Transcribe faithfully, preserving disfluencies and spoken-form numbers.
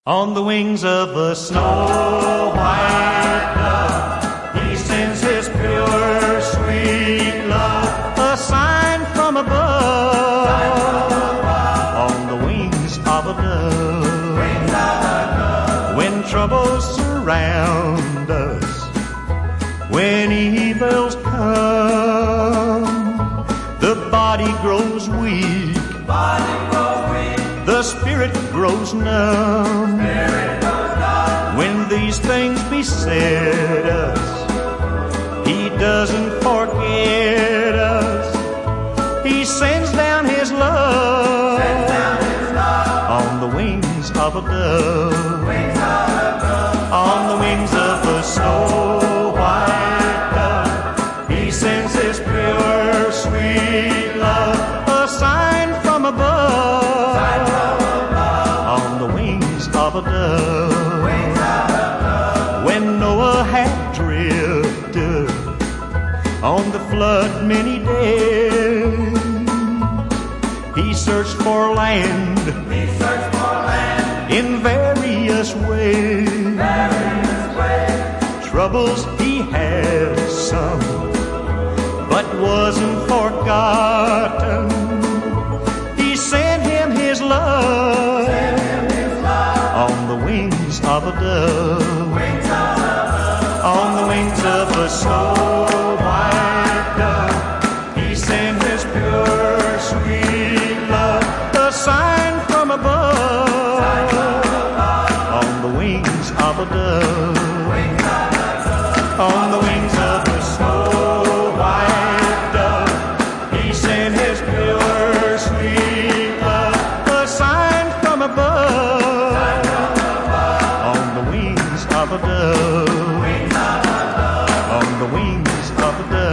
On the wings of a snow white dove, he sends his pure, sweet love, a sign from above. On the wings of a dove, when troubles surround us, when evils come, the body grows weak, the spirit grows numb. Spirit goes numb. When these things beset us, he doesn't forget us. He sends down his love, Sends down his love. on the wings of a dove, Wings of a dove. on the wings of a snow white dove. He sends his pure, sweet love, a sign from above. Of a dove. Wings of a dove. When Noah had drifted on the flood many days, he searched for land, He searched for land in various ways. various ways. Troubles he had some, but wasn't forgotten. He sent him his love, Send him his love. on the wings of a dove, Wings of a dove. on the wings of a snow white dove. He sent his pure, sweet love, a sign from above, Sign from above. on the wings of a dove, Wings of a dove. on the wings of a snow white dove. He sent his pure, sweet love, a sign from above, on the wings of a dove, Wings of a dove. on the wings of a dove.